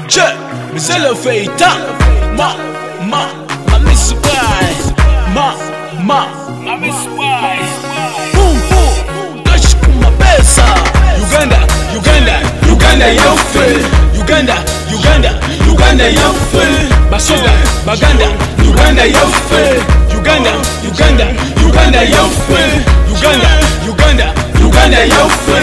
Je, c'est le feita. Ma miss boy. Ma miss boy. Boom boom. Touch kuma pesa. Uganda yofe. Uganda yofe. Basoga, Baganda. Uganda yofe. Uganda yofe. Uganda yofe.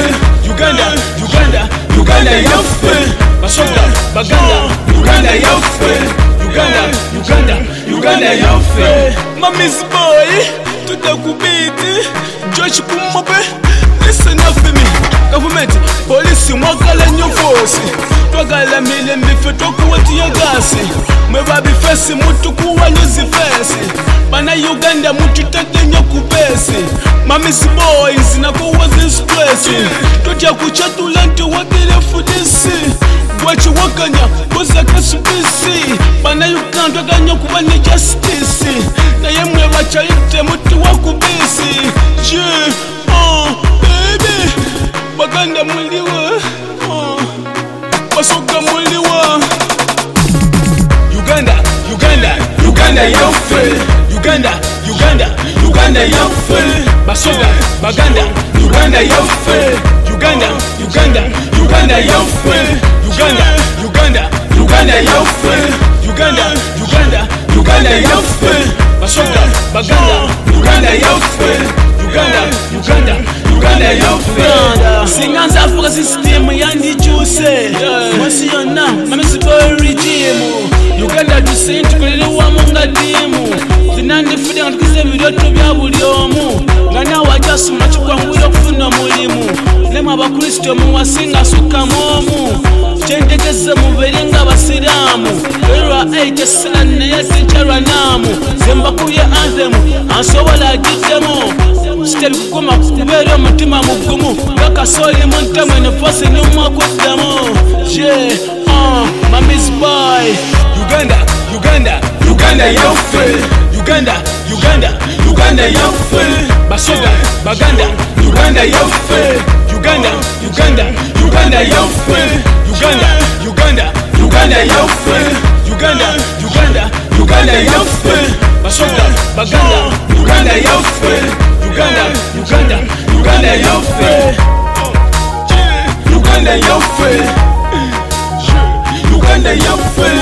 Uganda yofe. Basoga, Baganda. Uganda yofe. Uganda yofe. My miss boy, tutakubiti. George Kumobe, listen up for me. Government, police, mwakala nyofosi. Twagala mile mbife tokuwati ya gasi. Mwebabi fesi mutu kuwa nyuzi fesi. Bana Uganda mutu tete nyokupesi. My miss boy, zina kuwa zistressi. Totia kuchatula ntu wakile fudisi. Gwachi wakanya, boza kasubisi. Bana Uganda kanyo kuwa ni justice. Na ye mwewa chaite mutu wakubisi. Je, baby Baganda muliwa, Basoga muliwa. Uganda yofe. Uganda yofe. Basoga, Baganda. Uganda yofe. Uganda yofe. Uganda yofe. Uganda yofe. Basoga, Baganda. Uganda yofe. Uganda yofe. Singanza Africa system yandi juice. Mwasi yona, mamisi boy regime. Uganda dusinti kulili wa munga dimu. Zinandi fide nga tukize bidoto bya buli omu. Nga nawe ajasu machukwanguyo kufuna mulimu. Lema abakristo muwasinga suka momu. Chendekeze mubiri nga basiramu. Era 8 esala naye sinkyalwa namu. Zemba kuye anthem ansobola agitemu. Siteli kukuma kubeera omutima mugumu. Bakasoli muntemu enefasi n'omwakuddamu. Je, my miss boy. Uganda yofe. Uganda yofe. Basoga, Baganda. Uganda yofe. Uganda yofe. Uganda yofe. Basoga, Baganda. Uganda yofe. Uganda yofe. Uganda yofe. Uganda yofe.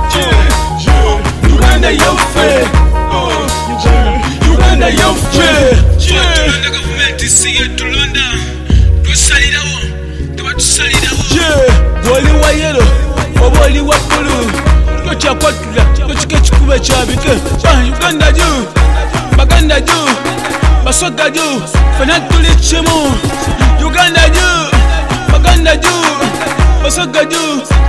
Uganda yofe. Uganda yofe. Tulonda government siye tulonda. Tusalirawo. Wali wa yellow, wali wa blue. Tocha kwatula, tochike chikube chabike. Uganda ju, Baganda ju, Basoga ju, fena tuli chemu. Uganda ju, Baganda ju, Basoga ju.